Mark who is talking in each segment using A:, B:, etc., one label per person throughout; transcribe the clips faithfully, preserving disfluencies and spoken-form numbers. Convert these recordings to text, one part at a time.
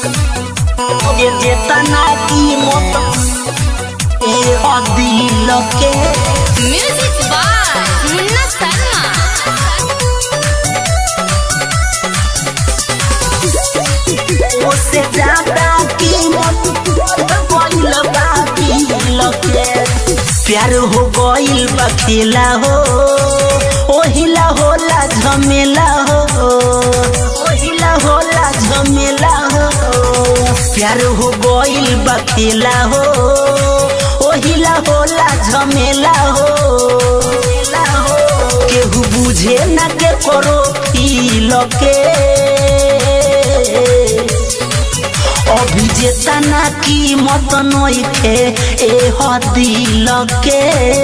A: ये जेतना कीमत ए दिल के।
B: Music by Munna Sharma.
A: उससे ज्यादा कीमत गइल बा दिल के। प्यार हो गइल बा खेला हो, ओहिला होला झमेला हो, ओहिला होला झमेला हो। प्यार हो गइल बा खेला हो, ओहिला होला झमेला हो। केहू बुझे ना के करो फील के। अभी जेतना कीमत नइखे ए दिल के,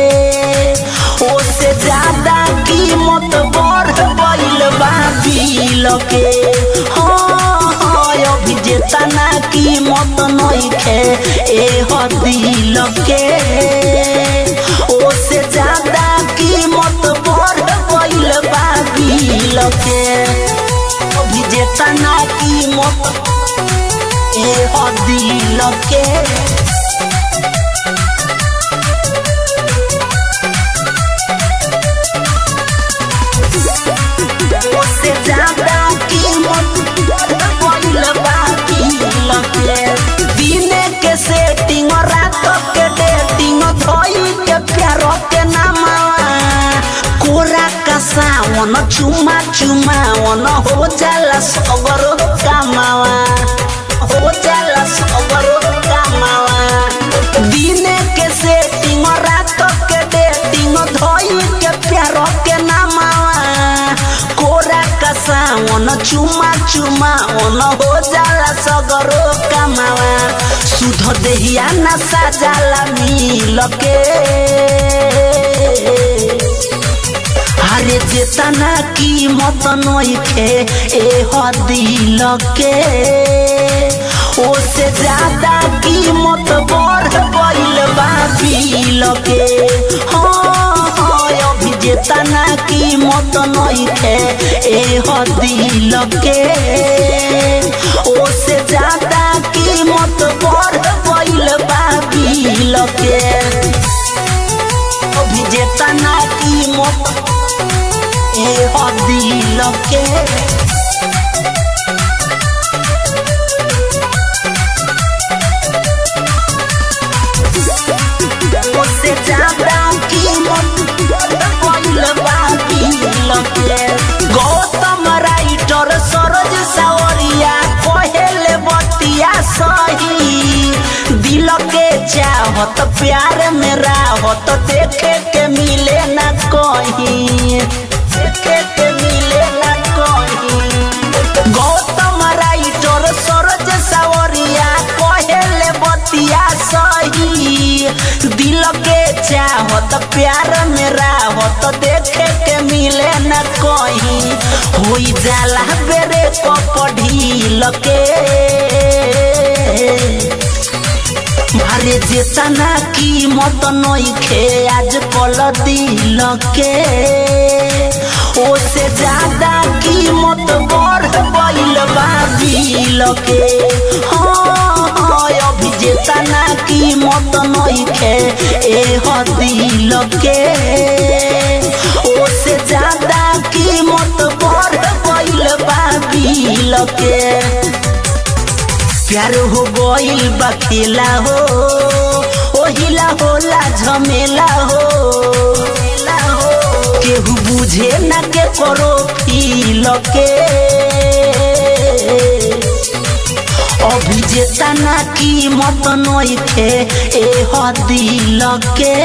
A: ओसे ज्यादा कीमत बढ़ गइल बा दिल के। हाँ हाँ अभी जेतना कीमत नइखे ए दिल के, ओसे ज्यादा कीमत बढ़ गइल बा दिल के। अभी जेतना कीमत ए दिल के। उससे ज्यादा कीमत गइल बा दिल के। दिने के सेटिंग रात के डेटिंग धोई के प्यार के नामावा। कोरा का सावन चुमा चुमावन हो जाला सगर कामावा, हो जाला सगर कामावा। दिने के सेटिंग रात के डेटिंग धोई के प्यार के नामावा। कोरा का सावन चुमा चुमावन हो जाला सगर कामावा। सुध देहिया नशा जाला मिल के। अरे जेतना कीमत नइखे ए दिल के, ओसे ज्यादा कीमत बढ़ गइल बा दिल के। हाँ हाँ अभी जेतना कीमत नइखे ए दिल के, ओसे ज्यादा कीमत बढ़ गइल बा दिल के। अभी जेतना कीमत ए दिल के। उससे ज्यादा कीमत गइल बा दिल के। गौतम राइटर सरोज सावरिया कहेले बतिया सही। दिल के चाहत प्यार में राहत देखे के मिले ना कहीं, देखे के मिले ना कहीं। गौतम राइटर सरोज सावरिया कहेले बतिया सही। दिल के चाहत प्यार में राहत देखे के मिले न कहीं। होई जाला बेरे कपढ़ील के। अरे जेतना कीमत नइखे आज कल दिल के, ओसे ज्यादा कीमत बढ़ गइल बा दिल के। हाँ हाँ अभी जेतना कीमत नइखे ए दिल के, ओसे ज्यादा कीमत बढ़ गइल बा दिल के। प्यार हो गइल बा खेला हो, ओहिला होला झमेला हो। केहू बुझे ना के करो फील के। अभी जेतना कीमत नइखे ए दिल के,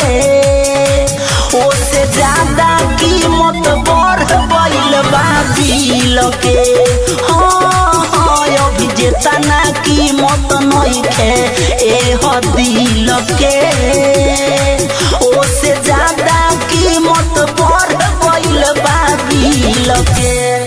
A: ओसे ज्यादा कीमत बढ़ गइल बा दिल के। हाँ हाँ अभी जेतना कीमत नइखे ए दिल के, ओसे ज्यादा कीमत बढ़ गइल बा दिल के।